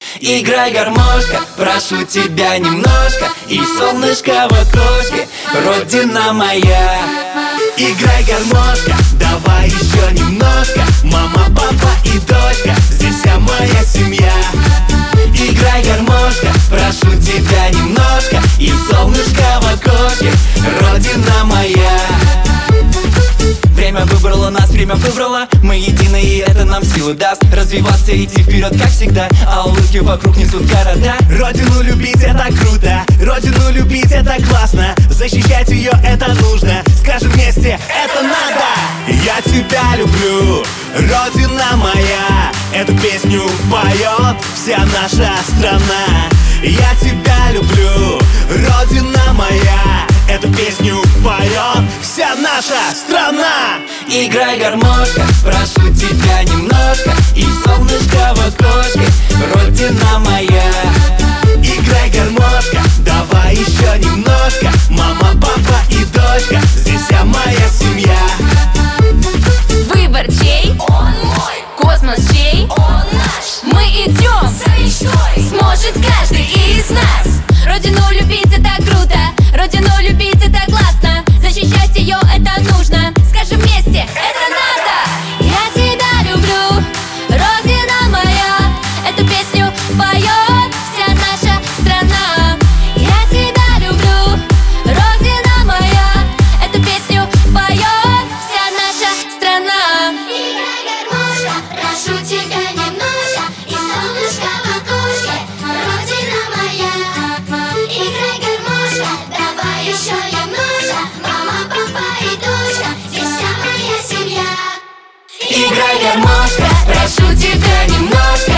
Играй, гармошка, прошу тебя немножко, и солнышко в окошке, родина моя. Играй, гармошка, давай еще немножко, мама, папа и дочка, здесь вся моя семья. Играй, гармошка, прошу тебя немножко, и солнышко в окошке, родина моя. Время выбрало нас, время выбрало, мы едины, и это нам силу даст развиваться, идти вперед, как всегда, а улыбки вокруг несут города. Родину любить — это круто, родину любить — это классно, защищать ее — это нужно, скажем вместе: это надо! Я тебя люблю, родина моя, эту песню поет вся наша страна. Я тебя люблю, родина моя, эту песню поет вся наша страна. Играй, гармошка, прошу тебя немножко, и солнышко в окошке, родина моя. Играй, гармошка, давай еще немножко, мама, папа и дочка, здесь вся моя семья. Выбор чей? Он мой, Космос чей? он наш. Мы идем, За мечтой сможет каждый из нас. Родину любить — это круто, родину любить — это классно, защищать ее — это нужно, скажем вместе: это надо! Я тебя люблю, родина моя, эту песню поет вся наша страна. Я тебя люблю, родина моя, эту песню поет вся наша страна. Играй, гармошка, прошу тебя немножко, и солнышко в окошке, родина моя. Играй, гармошка, давай еще немножко, мама, папа и дочка, здесь вся моя семья. Играй, гармошка, прошу тебя немножко,